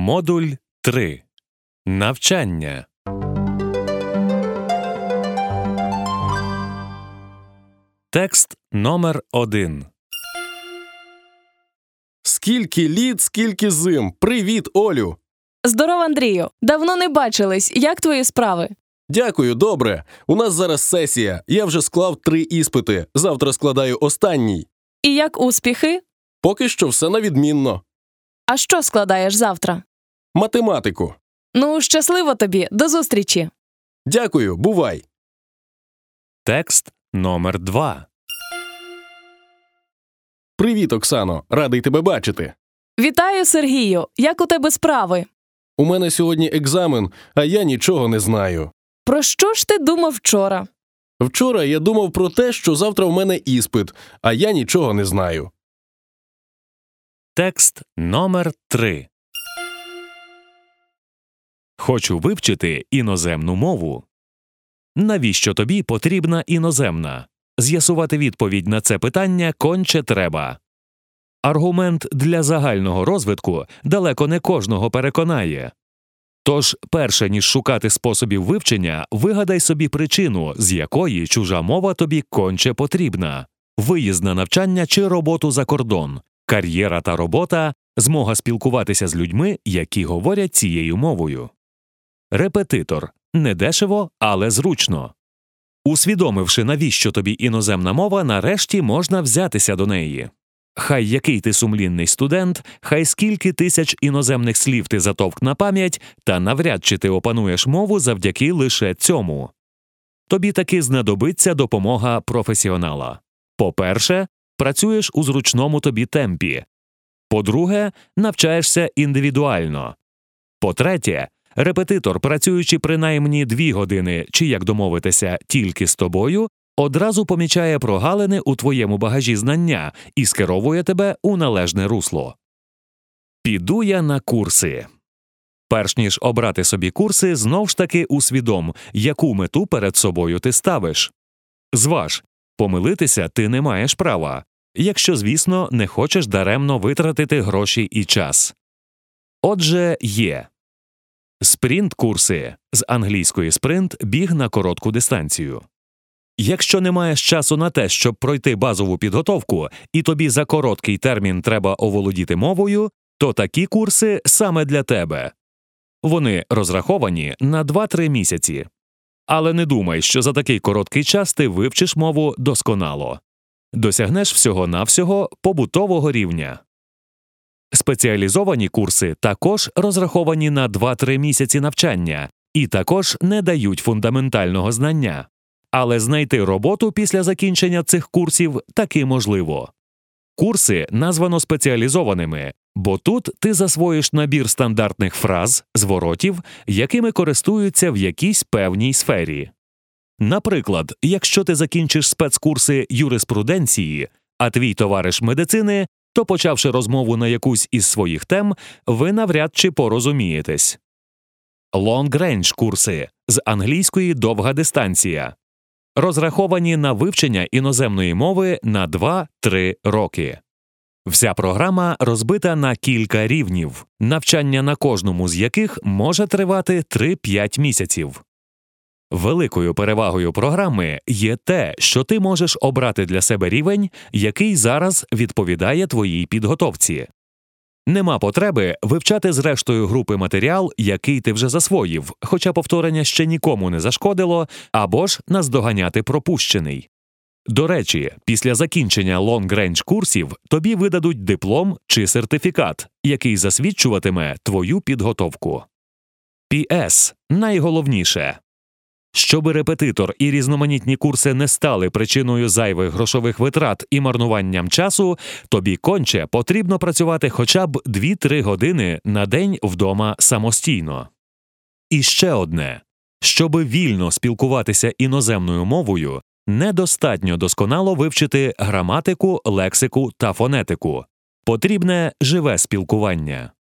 Модуль 3. Навчання. Текст номер 1. Скільки літ, скільки зим. Привіт, Олю! Здоров, Андрію. Давно не бачились. Як твої справи? Дякую, добре. У нас зараз сесія. Я вже склав 3 іспити. Завтра складаю останній. І як успіхи? Поки що все на відмінно. А що складаєш завтра? Математику. Ну, щасливо тобі. До зустрічі. Дякую, бувай. Текст номер 2. Привіт, Оксано. Радий тебе бачити. Вітаю, Сергію. Як у тебе справи? У мене сьогодні екзамен, а я нічого не знаю. Про що ж ти думав вчора? Вчора я думав про те, що завтра в мене іспит, а я нічого не знаю. Текст номер 3. Хочу вивчити іноземну мову. Навіщо тобі потрібна іноземна? З'ясувати відповідь на це питання конче треба. Аргумент для загального розвитку далеко не кожного переконає. Тож, перше ніж шукати способів вивчення, вигадай собі причину, з якої чужа мова тобі конче потрібна. Виїзд на навчання чи роботу за кордон, кар'єра та робота, змога спілкуватися з людьми, які говорять цією мовою. Репетитор. Недешево, але зручно. Усвідомивши, навіщо тобі іноземна мова, нарешті можна взятися до неї. Хай який ти сумлінний студент, хай скільки тисяч іноземних слів ти затовк на пам'ять, та навряд чи ти опануєш мову завдяки лише цьому. Тобі таки знадобиться допомога професіонала. По-перше, працюєш у зручному тобі темпі. По-друге, навчаєшся індивідуально. По-третє, репетитор, працюючи принаймні 2 години, чи, як домовитися, тільки з тобою, одразу помічає прогалини у твоєму багажі знання і скеровує тебе у належне русло. Піду я на курси. Перш ніж обрати собі курси, знов ж таки усвідом, яку мету перед собою ти ставиш. Зваж, помилитися ти не маєш права, якщо, звісно, не хочеш даремно витратити гроші і час. Отже, є. Спринт-курси, з англійської спринт – біг на коротку дистанцію. Якщо не маєш часу на те, щоб пройти базову підготовку, і тобі за короткий термін треба оволодіти мовою, то такі курси саме для тебе. Вони розраховані на 2-3 місяці. Але не думай, що за такий короткий час ти вивчиш мову досконало. Досягнеш всього-навсього побутового рівня. Спеціалізовані курси також розраховані на 2-3 місяці навчання і також не дають фундаментального знання. Але знайти роботу після закінчення цих курсів таки можливо. Курси названо спеціалізованими, бо тут ти засвоїш набір стандартних фраз, зворотів, якими користуються в якійсь певній сфері. Наприклад, якщо ти закінчиш спецкурси юриспруденції, а твій товариш медицини, то, почавши розмову на якусь із своїх тем, ви навряд чи порозумієтесь. Long-range курси, з англійської довга дистанція. Розраховані на вивчення іноземної мови на 2-3 роки. Вся програма розбита на кілька рівнів, навчання на кожному з яких може тривати 3-5 місяців. Великою перевагою програми є те, що ти можеш обрати для себе рівень, який зараз відповідає твоїй підготовці. Нема потреби вивчати з рештою групи матеріал, який ти вже засвоїв, хоча повторення ще нікому не зашкодило, або ж наздоганяти пропущений. До речі, після закінчення long-range курсів тобі видадуть диплом чи сертифікат, який засвідчуватиме твою підготовку. П.С. Найголовніше. Щоби репетитор і різноманітні курси не стали причиною зайвих грошових витрат і марнуванням часу, тобі конче потрібно працювати хоча б 2-3 години на день вдома самостійно. І ще одне. Щоби вільно спілкуватися іноземною мовою, недостатньо досконало вивчити граматику, лексику та фонетику. Потрібне живе спілкування.